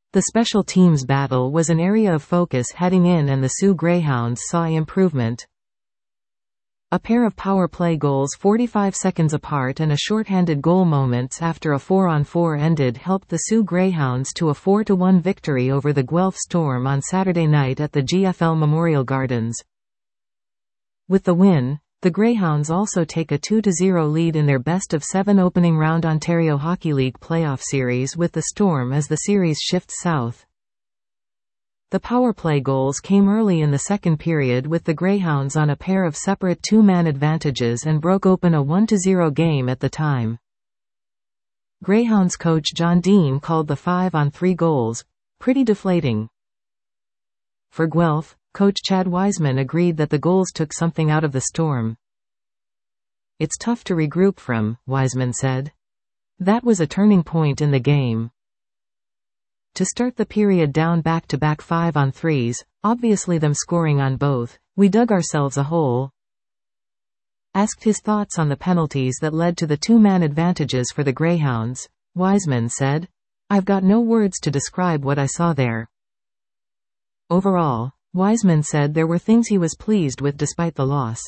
The special teams battle was an area of focus heading in, and the Sioux Greyhounds saw improvement. A pair of power play goals 45 seconds apart and a shorthanded goal moments after a 4-on-4 ended helped the Sioux Greyhounds to a 4-1 victory over the Guelph Storm on Saturday night at the GFL Memorial Gardens. With the win, the Greyhounds also take a 2-0 lead in their best-of-7 opening round Ontario Hockey League playoff series with the Storm as the series shifts south. The power play goals came early in the second period with the Greyhounds on a pair of separate two-man advantages and broke open a 1-0 game at the time. Greyhounds coach John Dean called the 5-on-3 goals pretty deflating. For Guelph, coach Chad Wiseman agreed that the goals took something out of the Storm. "It's tough to regroup from," Wiseman said. "That was a turning point in the game. To start the period down back-to-back 5-on-3s, obviously them scoring on both, we dug ourselves a hole." Asked his thoughts on the penalties that led to the two-man advantages for the Greyhounds, Wiseman said, "I've got no words to describe what I saw there." Overall, Wiseman said there were things he was pleased with despite the loss.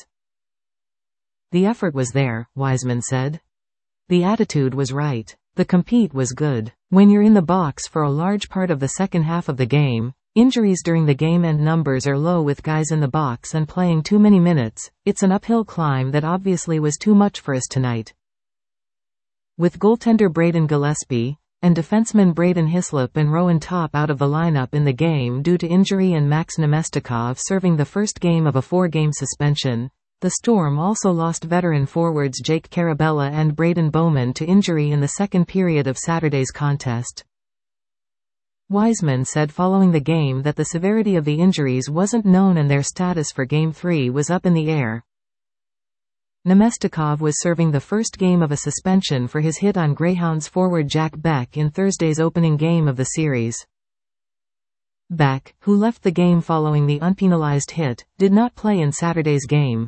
"The effort was there," Wiseman said. "The attitude was right. The compete was good. When you're in the box for a large part of the second half of the game, injuries during the game and numbers are low with guys in the box and playing too many minutes, it's an uphill climb that obviously was too much for us tonight." With goaltender Braden Gillespie and defensemen Braden Hislop and Rowan Top out of the lineup in the game due to injury and Max Nemestikov serving the first game of a 4-game suspension, the Storm also lost veteran forwards Jake Carabella and Braden Bowman to injury in the second period of Saturday's contest. Wiseman said following the game that the severity of the injuries wasn't known and their status for Game 3 was up in the air. Nemestikov was serving the first game of a suspension for his hit on Greyhounds forward Jack Beck in Thursday's opening game of the series. Beck, who left the game following the unpenalized hit, did not play in Saturday's game.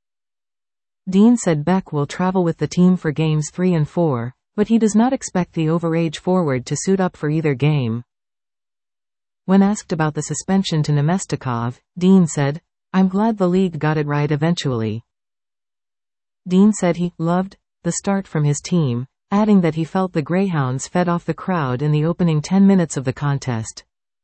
Dean said Beck will travel with the team for Games 3 and 4, but he does not expect the overage forward to suit up for either game. When asked about the suspension to Nemestikov, Dean said, "I'm glad the league got it right eventually." Dean said he loved the start from his team, adding that he felt the Greyhounds fed off the crowd in the opening 10 minutes of the contest.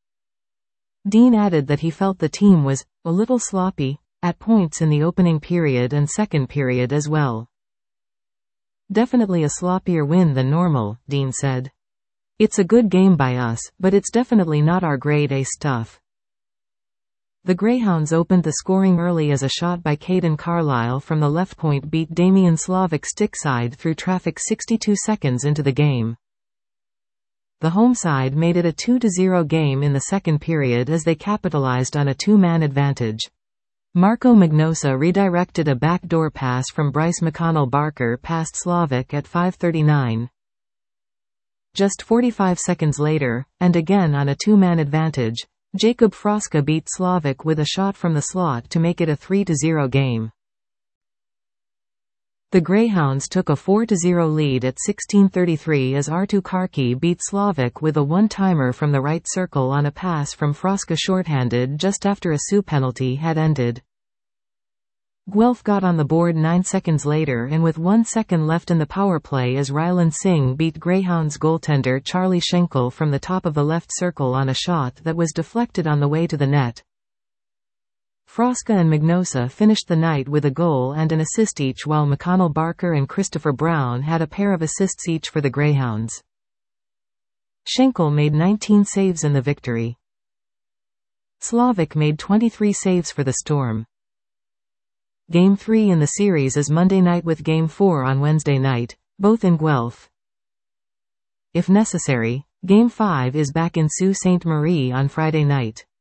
Dean added that he felt the team was a little sloppy at points in the opening period and second period as well. "Definitely a sloppier win than normal," Dean said. "It's a good game by us, but it's definitely not our grade A stuff." The Greyhounds opened the scoring early as a shot by Caden Carlisle from the left point beat Damian Slavic stickside through traffic 62 seconds into the game. The home side made it a 2-0 game in the second period as they capitalized on a two-man advantage. Marco Magnosa redirected a backdoor pass from Bryce McConnell Barker past Slavic at 5:39. Just 45 seconds later, and again on a two-man advantage, Jacob Froska beat Slavic with a shot from the slot to make it a 3-0 game. The Greyhounds took a 4-0 lead at 16:33 as Artu Karki beat Slavic with a one-timer from the right circle on a pass from Froska shorthanded just after a Sioux penalty had ended. Guelph got on the board 9 seconds later and with 1 second left in the power play as Ryland Singh beat Greyhounds goaltender Charlie Schenkel from the top of the left circle on a shot that was deflected on the way to the net. Froska and Magnosa finished the night with a goal and an assist each, while McConnell Barker and Christopher Brown had a pair of assists each for the Greyhounds. Schenkel made 19 saves in the victory. Slavic made 23 saves for the Storm. Game 3 in the series is Monday night with Game 4 on Wednesday night, both in Guelph. If necessary, Game 5 is back in Sault Ste. Marie on Friday night.